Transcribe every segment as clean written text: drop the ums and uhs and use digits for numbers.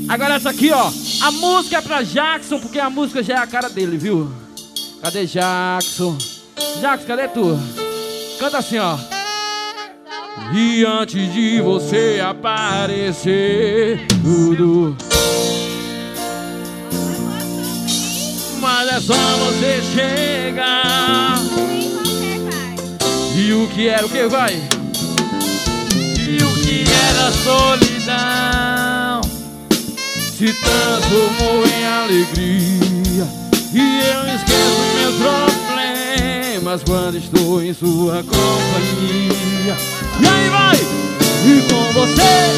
Agora essa aqui, ó. A música é pra Jackson, porque a música já é a cara dele, viu? Cadê Jackson? Jackson, cadê tu? Canta assim, ó. E antes de você aparecer tudo, mas é só você chegar. E o que era o que vai? E o que era solidão se transformou em alegria. E eu esqueço meus problemas quando estou em sua companhia. E aí vai! E com você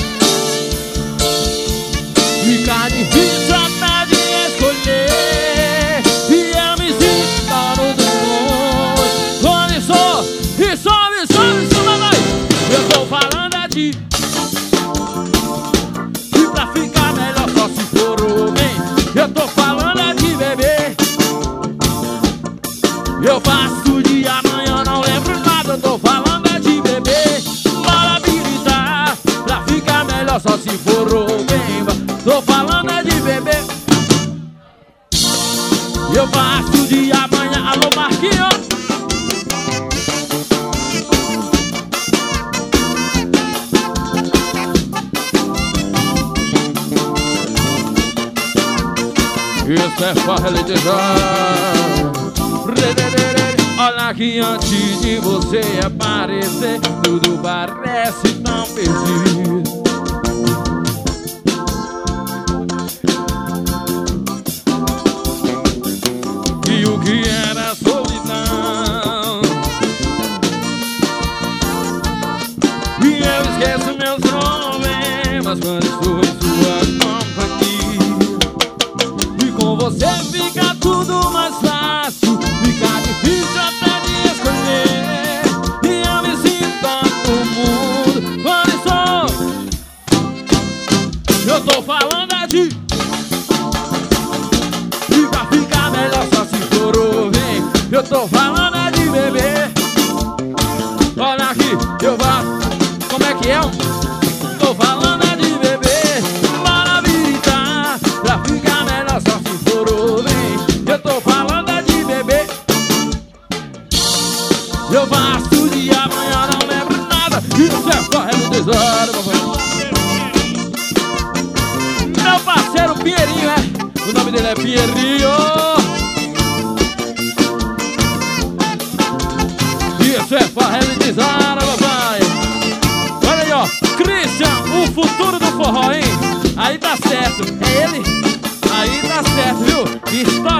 fica difícil até de escolher. E eu me sinto dono do mundo. Quando sobe, vai! Eu tô falando é de e pra ficar melhor só se for homem. Eu tô falando é de beber. Eu faço de amanhã, não lembro nada. Eu tô falando é de beber. Bora habilitar pra ficar melhor só se for homem. Tô falando é de beber. Eu faço de amanhã. Alô, Marquinhos. Isso é pra realizar. Olha que antes de você aparecer tudo parece tão perdido. E o que era solidão, e eu esqueço meus problemas quando estou em sua companhia. E com você fica tudo mais fácil, fica difícil até de escolher. E eu me sinto no mundo quando estou. Eu tô falando é de e pra ficar melhor só se for ouvir. Eu tô falando é de beber. Olha aqui, eu vou. Como é que é? Tô falando é de beber. Bora habilitar pra ficar melhor só se for ouvir. Eu tô falando é de beber. Eu faço de amanhã, não lembro nada. Isso é só realizar, meu parceiro Pinheirinho, é? O nome dele é Pinheirinho. Isso é pra realizar, papai. Olha aí, ó, Christian, o futuro do forró, hein? Aí tá certo, é ele? Aí tá certo, viu? Está